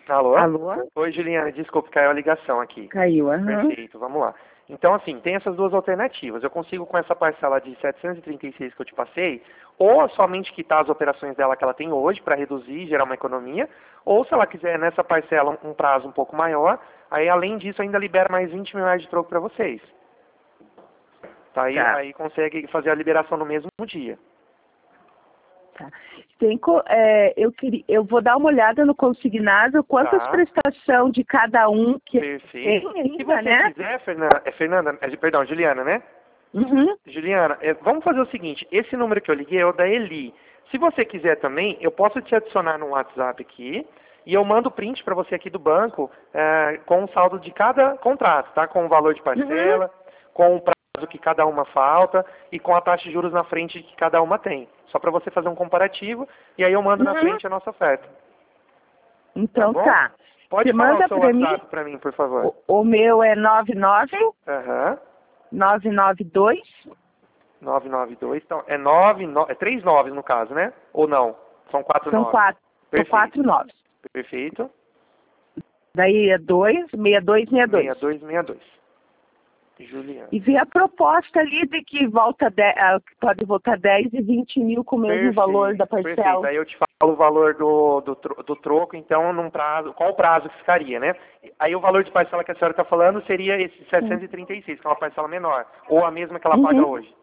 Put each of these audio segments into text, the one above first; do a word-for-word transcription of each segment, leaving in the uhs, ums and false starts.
Alô? Alô? Oi, Juliana, desculpe, caiu a ligação aqui. Caiu, aham. Perfeito, vamos lá. Então, assim, tem essas duas alternativas. Eu consigo, com essa parcela de setecentos e trinta e seis que eu te passei, ou somente quitar as operações dela que ela tem hoje, para reduzir e gerar uma economia, ou se ela quiser, nessa parcela, um prazo um pouco maior, aí, além disso, ainda libera mais vinte mil reais de troco para vocês. Tá? Aí, Tá. aí consegue fazer a liberação no mesmo dia. Tá. Tem, co- é, eu, queria, eu vou dar uma olhada no consignado, quantas Tá. prestações de cada um que Perfeito. tem Se ainda, você né? quiser, Fernanda, é, Fernanda, é, perdão, Juliana, né? Uhum. Juliana, é, vamos fazer o seguinte, esse número que eu liguei é o da Eli. Se você quiser também, eu posso te adicionar no WhatsApp aqui e eu mando print para você aqui do banco é, com o saldo de cada contrato, tá? Com o valor de parcela, Uhum. com o prazo que cada uma falta e com a taxa de juros na frente que cada uma tem. Só para você fazer um comparativo e aí eu mando na Uhum. frente a nossa oferta. Então bom? tá. Pode Você falar o manda seu para mim, WhatsApp para mim, por favor. o, o meu é nove nove Aham. nove nove dois. nove nove dois, então é nove, é três noves no caso, né? Ou não? São quatro São noves. quatro, são Perfeito. quatro noves. Perfeito. Daí é dois, meia dois, meia dois. seis dois seis dois. Juliana. E vi a proposta ali de que volta de, ah, que pode voltar dez e vinte mil com o mesmo Perfeito, valor da perfeito. parcela. Aí eu te falo o valor do, do, tro- do troco, então, num prazo, qual o prazo que ficaria, né? Aí o valor de parcela que a senhora está falando seria esse setecentos e trinta e seis, que é uma parcela menor, ou a mesma que ela paga Uhum. hoje.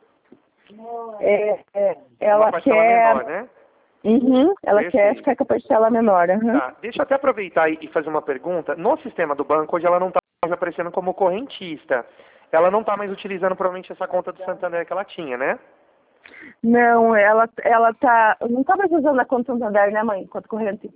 É, é, Uma ela parcela quer. menor, né? Uhum, ela quer Perfeito. ficar com a parcela menor. Uhum. Tá, deixa eu até aproveitar e e fazer uma pergunta. No sistema do banco, hoje ela não está mais aparecendo como correntista. Ela não está mais utilizando provavelmente essa conta do Santander que ela tinha, né? Não, ela, ela tá. Não tá mais usando a conta Santander, né, mãe? Conta corrente.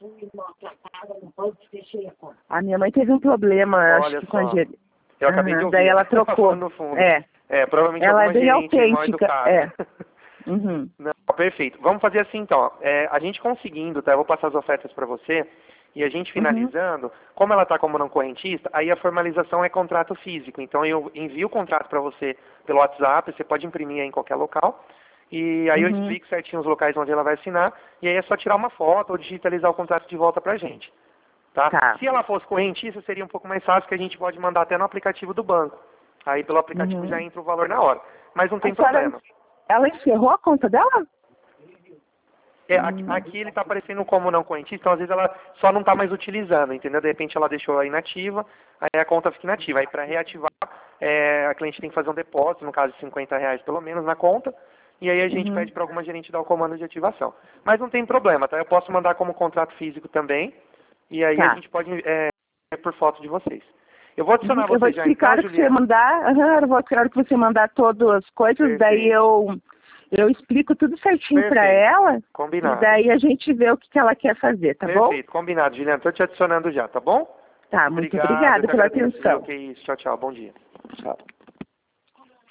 A minha mãe teve um problema, acho Olha que com a só. gerente. Eu acabei de Uhum, ouvir. daí ela Ela trocou. falando no fundo. É. É, provavelmente Ela é alguma bem gerente mal autêntica. educada. É. Uhum. Não, perfeito. Vamos fazer assim então. Ó. É, a gente conseguindo, tá? Eu vou passar as ofertas para você. E a gente Uhum. finalizando, como ela está como não correntista, aí a formalização é contrato físico. Então eu envio o contrato para você pelo WhatsApp, você pode imprimir aí em qualquer local. E aí eu Uhum. explico certinho os locais onde ela vai assinar. E aí é só tirar uma foto ou digitalizar o contrato de volta pra gente. Tá? Tá. Se ela fosse correntista, seria um pouco mais fácil, que a gente pode mandar até no aplicativo do banco. Aí pelo aplicativo Uhum. já entra o valor na hora. Mas não tem A senhora, problema. ela encerrou a conta dela? É, aqui, Hum. aqui ele está aparecendo como não correntista, então às vezes ela só não está mais utilizando, entendeu? De repente ela deixou a inativa, aí a conta fica inativa. Aí para reativar, é, a cliente tem que fazer um depósito, no caso de cinquenta reais pelo menos, na conta, e aí a gente Uhum. pede para alguma gerente dar o comando de ativação. Mas não tem problema, tá? Eu posso mandar como contrato físico também, e aí a Tá. gente pode é, é por foto de vocês. Eu vou adicionar Uhum. Eu vou vocês já explicar então, a hora que você Juliana. mandar. Uhum, eu vou a hora que você mandar todas as coisas, daí Perfeito. eu, eu explico tudo certinho pra Perfeito. ela. Combinado. E daí a gente vê o que, que ela quer fazer, tá bom? Perfeito, combinado, Juliana. Estou te adicionando já, tá bom? Tá, muito Obrigado, eu obrigada que pela agradeço, viu? atenção. Que isso. Tchau, tchau. Bom dia. Tchau.